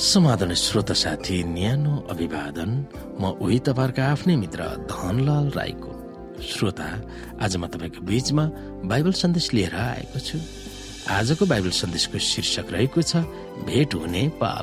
समाधान श्रोता साथी, न्यानो अभिवादन। म उही तपाईहरुका आफ्नै मित्र धनलाल राईको। श्रोता, आज म तपाईको बीचमा बाइबल सन्देश लिएर आएको छु। आजको बाइबल सन्देशको शीर्षक रहेको छ भेट हुने पाल।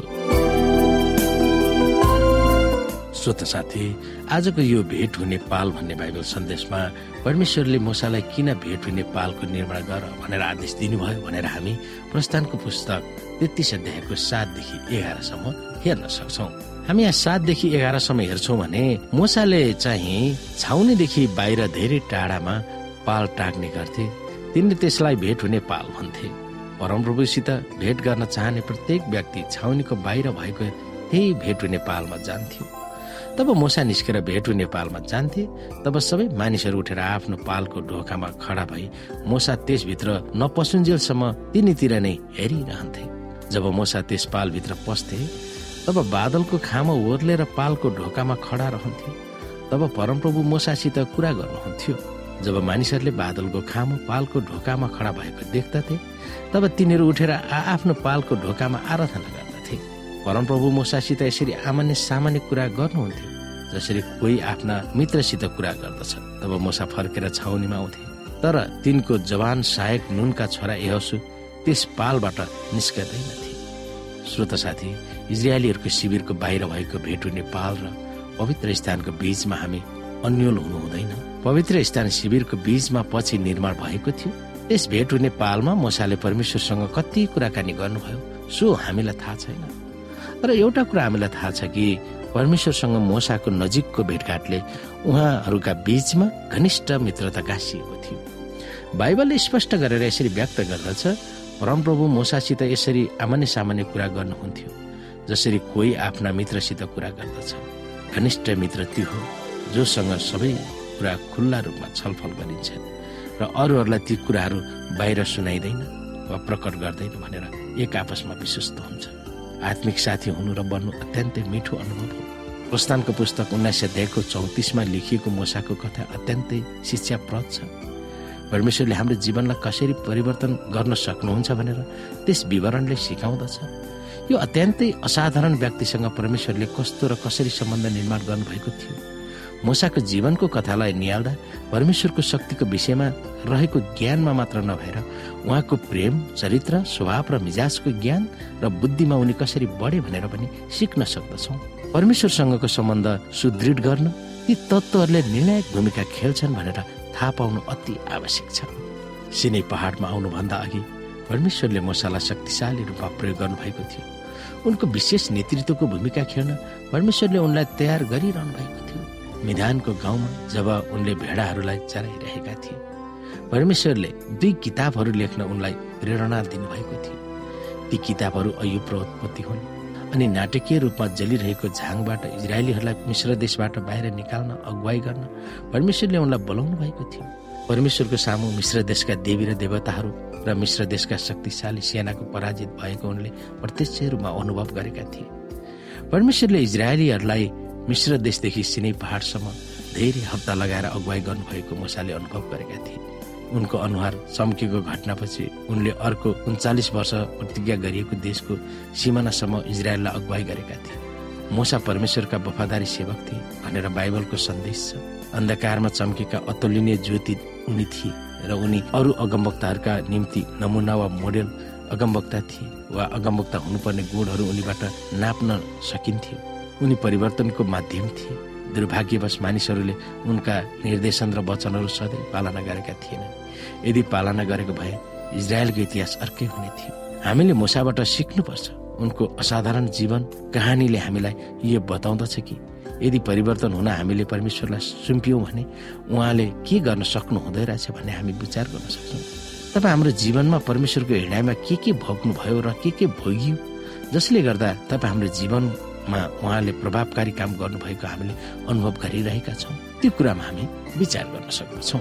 श्रोता साथी, आजको यो भेट हुने पाल भन्ने बाइबल सन्देशमा परमेश्वरले मूसालाई किन भेट हुने पालको निर्माण गर भनेर आदेश दिनुभयो भनेर हामी प्रस्थानको पुस्तक 33 अध्यायको 7 देखि 11 सम्म हेर्न सक्छौं। हामी यहाँ 7 देखि 11 सम्म हेर्छौं भने मूसाले चाहिँ छाउनीदेखि बाहिर धेरै टाढामा पाल टाक्ने गर्थे। तिनले त्यसलाई भेट हुने पाल भन्थे। परमप्रभुसित भेट गर्न चाहने प्रत्येक व्यक्ति छाउनीको बाहिर भएको त्यही भेट हुने पालमा जान्थ्यो। तब मूसा निस्केर भेट हुने पालमा जान्थे। तब सबै मानिसहरू उठेर आफ्नो पालको ढोकामा खडा भई मूसा त्यसभित्र नपसुन्जेलसम्म तिनीतिर नै हेरिरहन्थे। जब मूसा त्यस पालभित्र पस्थे तब बादलको खामो ओर्लेर पालको ढोकामा खडा रहन्थ्यो। तब परमप्रभु मूसासित कुरा गर्नुहुन्थ्यो। जब मानिसहरूले बादलको खामो पालको ढोकामा खडा भएको देख्दथे तब तिनीहरू उठेर आफ्नो पालको ढोकामा आराधना गर्दथे। परमप्रभु मूसासित यसरी सामान्य कुरा गर्नुहुन्थ्यो जसरी कोही आफ्ना मित्रसित कुरा गर्दछ। तब मूसा फर्केर छाउनीमा आउँथे, तर तिनको जवान सहायक नूनका छोरा यहोशू त्यस पालबाट निस्कदैनथे। श्रोता साथी, इजरायलीहरूको शिविरको बाहिर भएको भेट हुने पाल र पवित्र स्थानको बीचमा हामी अन्योल हुनु हुँदैन। पवित्र स्थान शिविरको बीचमा पछि निर्माण भएको थियो। त्यस भेट हुने पालमा मूसाले परमेश्वरसँग कति कुराकानी गर्नुभयो सो हामीलाई थाहा छैन। तर एउटा कुरा हामीलाई थाहा छ कि परमेश्वरसँग मूसाको नजिकको भेटघाटले उहाँहरूका बीचमा घनिष्ठ मित्रता गाँसिएको थियो। बाइबलले स्पष्ट गरेर यसरी व्यक्त गर्दछ, परमप्रभु मूसासित यसरी सामान्य कुरा गर्नुहुन्थ्यो जसरी कोही आफ्ना मित्रसित कुरा गर्दछ। घनिष्ठ मित्र त्यो हो जोसँग सबै कुरा खुल्ला रूपमा छलफल गरिन्छ र अरूहरूलाई ती कुराहरू बाहिर सुनाइदैन वा प्रकट गर्दैन भनेर एक आपसमा विश्वस्त हुन्छ। आत्मिक साथी हुनु र बन्नु अत्यन्तै मिठो अनुभव हो। प्रस्थानको पुस्तक 19 अध्यायको 34मा लेखिएको मूसाको कथा अत्यन्तै शिक्षाप्रद छ। परमेश्वरले हाम्रो जीवनलाई कसरी परिवर्तन गर्न सक्नुहुन्छ भनेर त्यस विवरणले सिकाउँदछ। यो अत्यन्तै असाधारण व्यक्तिसँग परमेश्वरले कस्तो र कसरी सम्बन्ध निर्माण गर्नुभएको थियो। मूसाको जीवनको कथालाई निहाल्दा परमेश्वरको शक्तिको विषयमा रहेको ज्ञानमा मात्र नभएर उहाँको प्रेम, चरित्र, स्वभाव र मिजाजको ज्ञान र बुद्धिमा उनी कसरी बढे भनेर पनि सिक्न सक्दछौँ। परमेश्वरसँगको सम्बन्ध सुदृढ गर्न ती तत्त्वहरूले निर्णायक भूमिका खेल्छन् भनेर थाहा पाउनु अति आवश्यक छ। सिनै पहाडमा आउनुभन्दा अघि परमेश्वरले मूसालाई शक्तिशाली रूपमा प्रयोग गर्नुभएको थियो। उनको विशेष नेतृत्वको भूमिका खेल्न परमेश्वरले उनलाई तयार गरिरहनु भएको थियो। मिधानको गाउँमा जब उनले भेडाहरूलाई चराइरहेका थिए, परमेश्वरले 2 किताबहरू लेख्न उनलाई प्रेरणा दिनुभएको थियो। ती किताबहरू अय्युब र उत्पत्ति हुन् अनि नाटकीय रूपमा जलिरहेको झाङबाट इजरायलीहरूलाई मिश्र देशबाट बाहिर निकाल्न अगुवाई गर्न परमेश्वरले उनलाई बोलाउनु भएको थियो। परमेश्वरको सामु मिश्र देशका देवी र देवताहरू र मिश्र देशका शक्तिशाली सेनाको पराजित भएको उनले प्रत्यक्ष रूपमा अनुभव गरेका थिए। परमेश्वरले इजरायलीहरूलाई मिश्र देशदेखि सिनै पहाडसम्म धेरै हप्ता लगाएर अगुवाई गर्नुभएको मूसाले अनुभव गरेका थिए। उनको अनुहार चम्केको घटनापछि उनले अर्को 39 वर्ष प्रतिज्ञा गरिएको देशको सिमानासम्म इजरायललाई अगुवाई गरेका थिए। मूसा परमेश्वरका वफादारी सेवक थिए भनेर बाइबलको सन्देश छ। अन्धकारमा चम्केका अतुलनीय ज्योति उनी थिए र उनी अरू अगमवक्ताहरूका निम्ति नमुना वा मोडेल अगमवक्ता थिए वा अगमवक्ता हुनुपर्ने गुणहरू उनीबाट नाप्न सकिन्थ्यो। उनी परिवर्तनको माध्यम थिए। दुर्भाग्यवश मानिसहरूले उनका निर्देशन र वचनहरू सधैँ पालना गरेका थिएनन्। यदि पालना गरेको भए इजरायलको इतिहास अर्कै हुने थियो। हामीले मूसाबाट सिक्नुपर्छ। उनको असाधारण जीवन कहानीले हामीलाई यो बताउँदछ कि यदि परिवर्तन हुन हामीले परमेश्वरलाई सुम्पियौँ भने उहाँले के गर्न सक्नु हुँदै रहेछ भन्ने हामी विचार गर्न सक्छौँ। तपाईँ हाम्रो जीवनमा परमेश्वरको हृदयमा के भोग्नुभयो र के भोगियो जसले गर्दा तपाईँ हाम्रो जीवनमा उहाँले प्रभावकारी काम गर्नुभएको हामीले अनुभव गरिरहेका छौँ। त्यो कुरामा हामी विचार गर्न सक्दछौँ।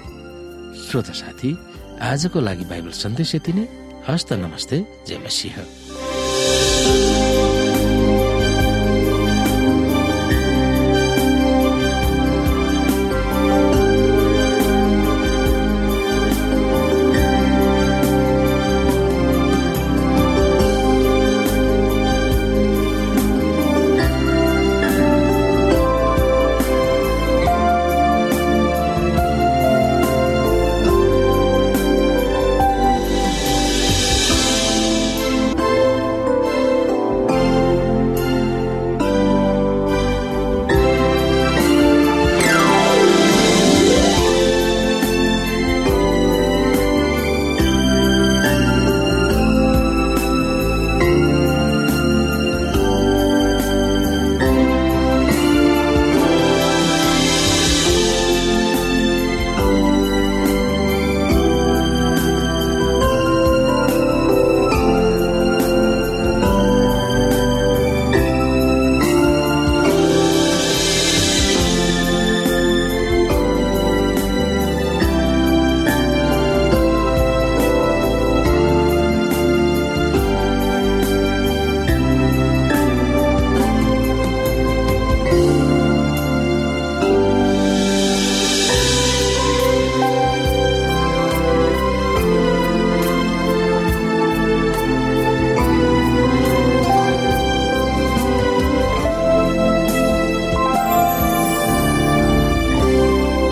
श्रोता साथी, आजको लागि बाइबल सन्देश यति नै। हस्त नमस्ते, जय मसीह।